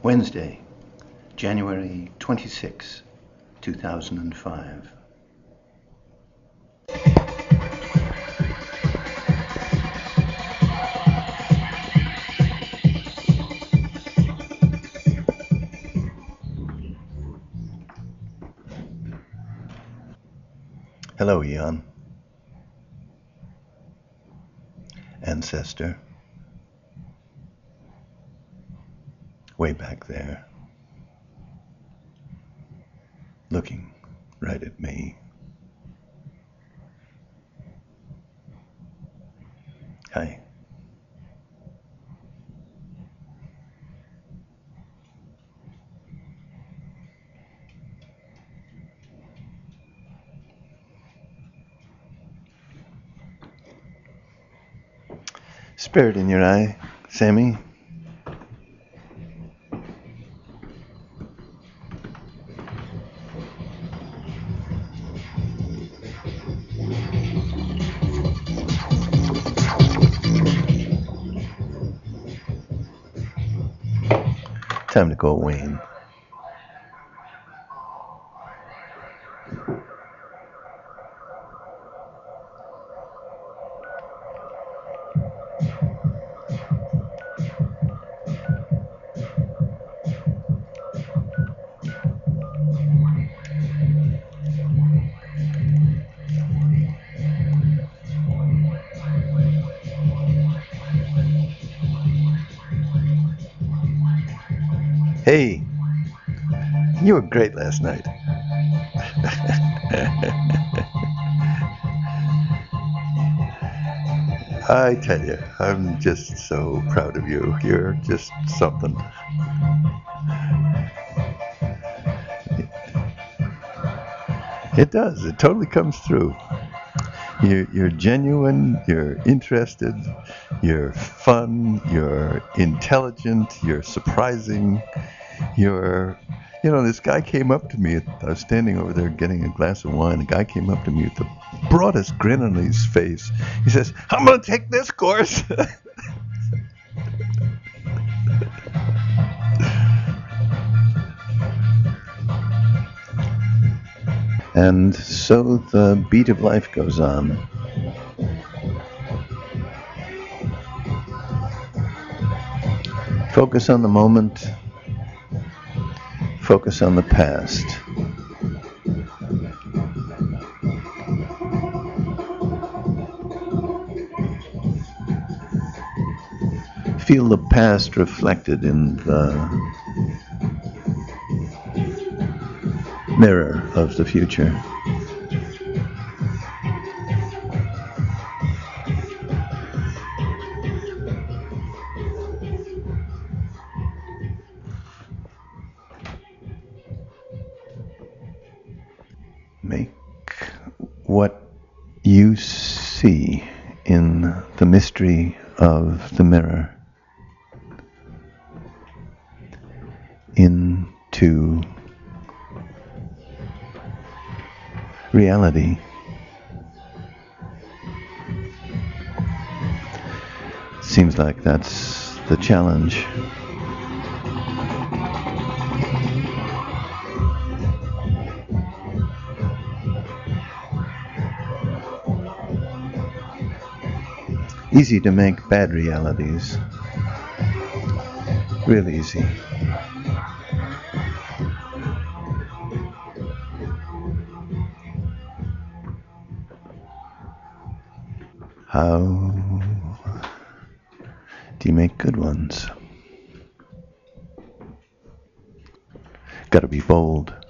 Wednesday, January 26, 2005. Hello, Eon. Ancestor. Way back there. Looking right at me. Hi. Spirit in your eye, Sammy. Time to go, Wayne. Hey, you were great last night. I tell you, I'm just so proud of you. You're just something. It does. It totally comes through. You're genuine, you're interested, you're fun, you're intelligent, you're surprising, this guy came up to me. I was standing over there getting a glass of wine. A guy came up to me with the broadest grin on his face. He says, "I'm going to take this course." And so the beat of life goes on. Focus on the moment. Focus on the past. Feel the past reflected in the mirror of the future. Make what you see in the mystery of the mirror into reality. Seems like that's the challenge. Easy to make bad realities. Real easy. How do you make good ones? Gotta be bold.